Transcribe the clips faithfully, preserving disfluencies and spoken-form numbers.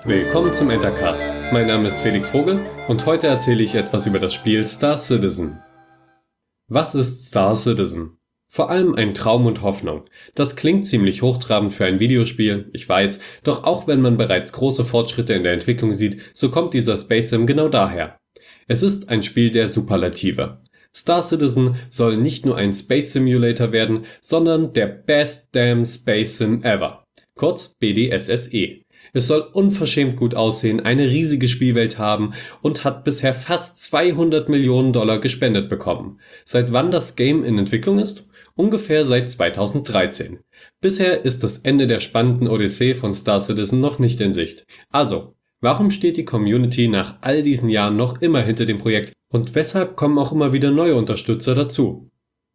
Willkommen zum Entercast. Mein Name ist Felix Vogel und heute erzähle ich etwas über das Spiel Star Citizen. Was ist Star Citizen? Vor allem ein Traum und Hoffnung. Das klingt ziemlich hochtrabend für ein Videospiel, ich weiß, doch auch wenn man bereits große Fortschritte in der Entwicklung sieht, so kommt dieser Space Sim genau daher. Es ist ein Spiel der Superlative. Star Citizen soll nicht nur ein Space Simulator werden, sondern der Best Damn Space Sim Ever. Kurz B D S S E. Es soll unverschämt gut aussehen, eine riesige Spielwelt haben und hat bisher fast zweihundert Millionen Dollar gespendet bekommen. Seit wann das Game in Entwicklung ist? Ungefähr seit zweitausenddreizehn. Bisher ist das Ende der spannenden Odyssee von Star Citizen noch nicht in Sicht. Also, warum steht die Community nach all diesen Jahren noch immer hinter dem Projekt und weshalb kommen auch immer wieder neue Unterstützer dazu?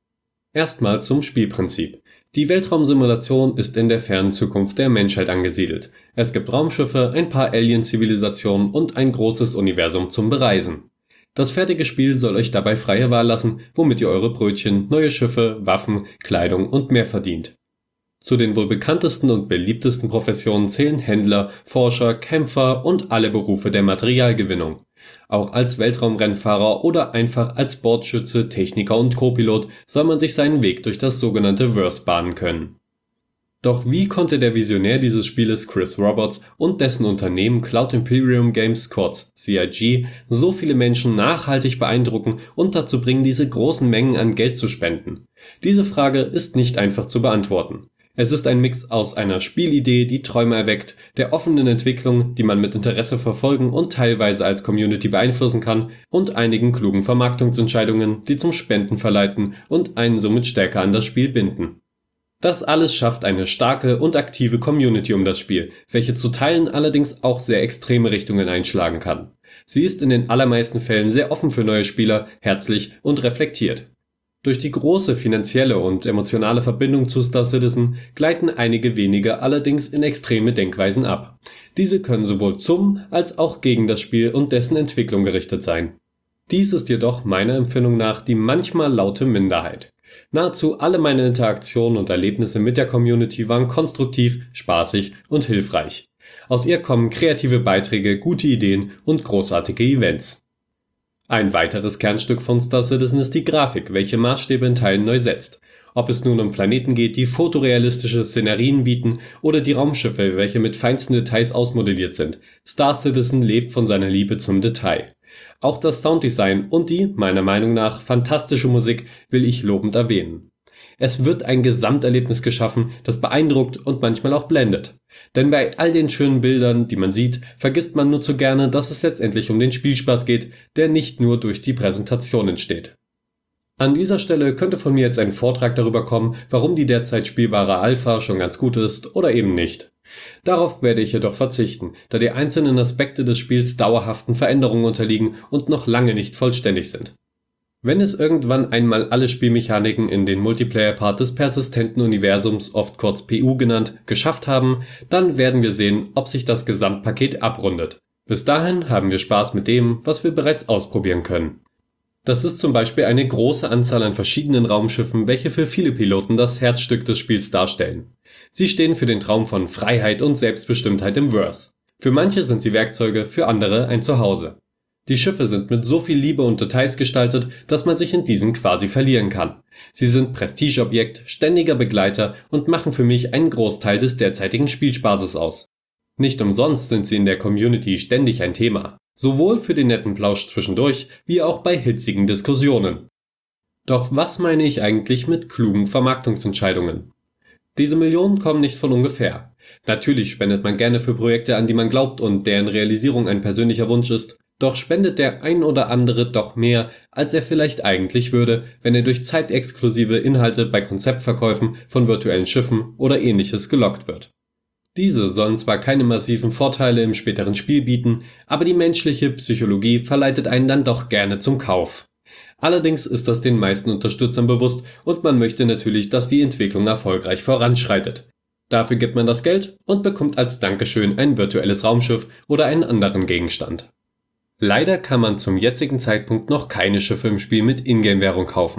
Erstmal zum Spielprinzip. Die Weltraumsimulation ist in der fernen Zukunft der Menschheit angesiedelt. Es gibt Raumschiffe, ein paar Alien-Zivilisationen und ein großes Universum zum Bereisen. Das fertige Spiel soll euch dabei freie Wahl lassen, womit ihr eure Brötchen, neue Schiffe, Waffen, Kleidung und mehr verdient. Zu den wohl bekanntesten und beliebtesten Professionen zählen Händler, Forscher, Kämpfer und alle Berufe der Materialgewinnung. Auch als Weltraumrennfahrer oder einfach als Bordschütze, Techniker und Co-Pilot soll man sich seinen Weg durch das sogenannte Verse bahnen können. Doch wie konnte der Visionär dieses Spieles Chris Roberts und dessen Unternehmen Cloud Imperium Games kurz C I G so viele Menschen nachhaltig beeindrucken und dazu bringen, diese großen Mengen an Geld zu spenden? Diese Frage ist nicht einfach zu beantworten. Es ist ein Mix aus einer Spielidee, die Träume erweckt, der offenen Entwicklung, die man mit Interesse verfolgen und teilweise als Community beeinflussen kann, und einigen klugen Vermarktungsentscheidungen, die zum Spenden verleiten und einen somit stärker an das Spiel binden. Das alles schafft eine starke und aktive Community um das Spiel, welche zu Teilen allerdings auch sehr extreme Richtungen einschlagen kann. Sie ist in den allermeisten Fällen sehr offen für neue Spieler, herzlich und reflektiert. Durch die große finanzielle und emotionale Verbindung zu Star Citizen gleiten einige wenige allerdings in extreme Denkweisen ab. Diese können sowohl zum als auch gegen das Spiel und dessen Entwicklung gerichtet sein. Dies ist jedoch meiner Empfindung nach die manchmal laute Minderheit. Nahezu alle meine Interaktionen und Erlebnisse mit der Community waren konstruktiv, spaßig und hilfreich. Aus ihr kommen kreative Beiträge, gute Ideen und großartige Events. Ein weiteres Kernstück von Star Citizen ist die Grafik, welche Maßstäbe in Teilen neu setzt. Ob es nun um Planeten geht, die fotorealistische Szenerien bieten, oder die Raumschiffe, welche mit feinsten Details ausmodelliert sind. Star Citizen lebt von seiner Liebe zum Detail. Auch das Sounddesign und die, meiner Meinung nach, fantastische Musik will ich lobend erwähnen. Es wird ein Gesamterlebnis geschaffen, das beeindruckt und manchmal auch blendet. Denn bei all den schönen Bildern, die man sieht, vergisst man nur zu gerne, dass es letztendlich um den Spielspaß geht, der nicht nur durch die Präsentation entsteht. An dieser Stelle könnte von mir jetzt ein Vortrag darüber kommen, warum die derzeit spielbare Alpha schon ganz gut ist oder eben nicht. Darauf werde ich jedoch verzichten, da die einzelnen Aspekte des Spiels dauerhaften Veränderungen unterliegen und noch lange nicht vollständig sind. Wenn es irgendwann einmal alle Spielmechaniken in den Multiplayer-Part des persistenten Universums, oft kurz P U genannt, geschafft haben, dann werden wir sehen, ob sich das Gesamtpaket abrundet. Bis dahin haben wir Spaß mit dem, was wir bereits ausprobieren können. Das ist zum Beispiel eine große Anzahl an verschiedenen Raumschiffen, welche für viele Piloten das Herzstück des Spiels darstellen. Sie stehen für den Traum von Freiheit und Selbstbestimmtheit im Verse. Für manche sind sie Werkzeuge, für andere ein Zuhause. Die Schiffe sind mit so viel Liebe und Details gestaltet, dass man sich in diesen quasi verlieren kann. Sie sind Prestigeobjekt, ständiger Begleiter und machen für mich einen Großteil des derzeitigen Spielspaßes aus. Nicht umsonst sind sie in der Community ständig ein Thema. Sowohl für den netten Plausch zwischendurch, wie auch bei hitzigen Diskussionen. Doch was meine ich eigentlich mit klugen Vermarktungsentscheidungen? Diese Millionen kommen nicht von ungefähr. Natürlich spendet man gerne für Projekte, an die man glaubt und deren Realisierung ein persönlicher Wunsch ist. Doch spendet der ein oder andere doch mehr, als er vielleicht eigentlich würde, wenn er durch zeitexklusive Inhalte bei Konzeptverkäufen von virtuellen Schiffen oder ähnliches gelockt wird. Diese sollen zwar keine massiven Vorteile im späteren Spiel bieten, aber die menschliche Psychologie verleitet einen dann doch gerne zum Kauf. Allerdings ist das den meisten Unterstützern bewusst und man möchte natürlich, dass die Entwicklung erfolgreich voranschreitet. Dafür gibt man das Geld und bekommt als Dankeschön ein virtuelles Raumschiff oder einen anderen Gegenstand. Leider kann man zum jetzigen Zeitpunkt noch keine Schiffe im Spiel mit Ingame-Währung kaufen.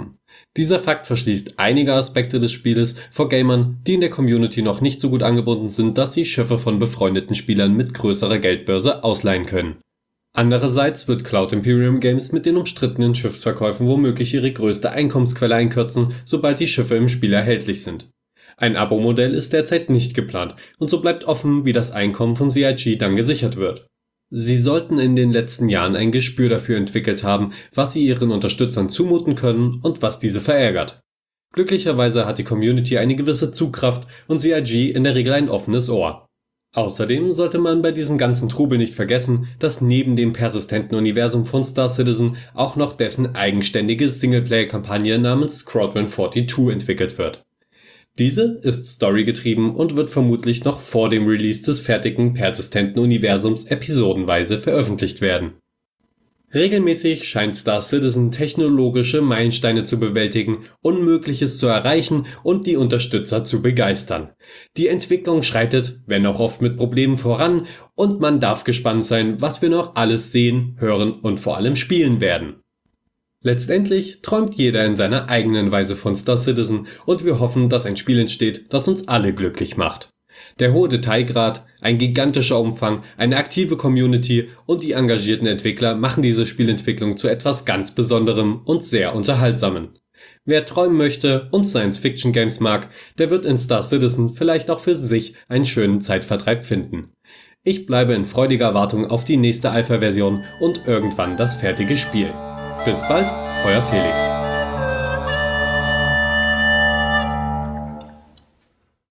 Dieser Fakt verschließt einige Aspekte des Spieles vor Gamern, die in der Community noch nicht so gut angebunden sind, dass sie Schiffe von befreundeten Spielern mit größerer Geldbörse ausleihen können. Andererseits wird Cloud Imperium Games mit den umstrittenen Schiffsverkäufen womöglich ihre größte Einkommensquelle einkürzen, sobald die Schiffe im Spiel erhältlich sind. Ein Abo-Modell ist derzeit nicht geplant und so bleibt offen, wie das Einkommen von C I G dann gesichert wird. Sie sollten in den letzten Jahren ein Gespür dafür entwickelt haben, was sie ihren Unterstützern zumuten können und was diese verärgert. Glücklicherweise hat die Community eine gewisse Zugkraft und C I G in der Regel ein offenes Ohr. Außerdem sollte man bei diesem ganzen Trubel nicht vergessen, dass neben dem persistenten Universum von Star Citizen auch noch dessen eigenständige Singleplayer-Kampagne namens Squadron zweiundvierzig entwickelt wird. Diese ist storygetrieben und wird vermutlich noch vor dem Release des fertigen persistenten Universums episodenweise veröffentlicht werden. Regelmäßig scheint Star Citizen technologische Meilensteine zu bewältigen, Unmögliches zu erreichen und die Unterstützer zu begeistern. Die Entwicklung schreitet, wenn auch oft mit Problemen, voran und man darf gespannt sein, was wir noch alles sehen, hören und vor allem spielen werden. Letztendlich träumt jeder in seiner eigenen Weise von Star Citizen und wir hoffen, dass ein Spiel entsteht, das uns alle glücklich macht. Der hohe Detailgrad, ein gigantischer Umfang, eine aktive Community und die engagierten Entwickler machen diese Spielentwicklung zu etwas ganz Besonderem und sehr Unterhaltsamen. Wer träumen möchte und Science-Fiction-Games mag, der wird in Star Citizen vielleicht auch für sich einen schönen Zeitvertreib finden. Ich bleibe in freudiger Erwartung auf die nächste Alpha-Version und irgendwann das fertige Spiel. Bis bald, euer Felix.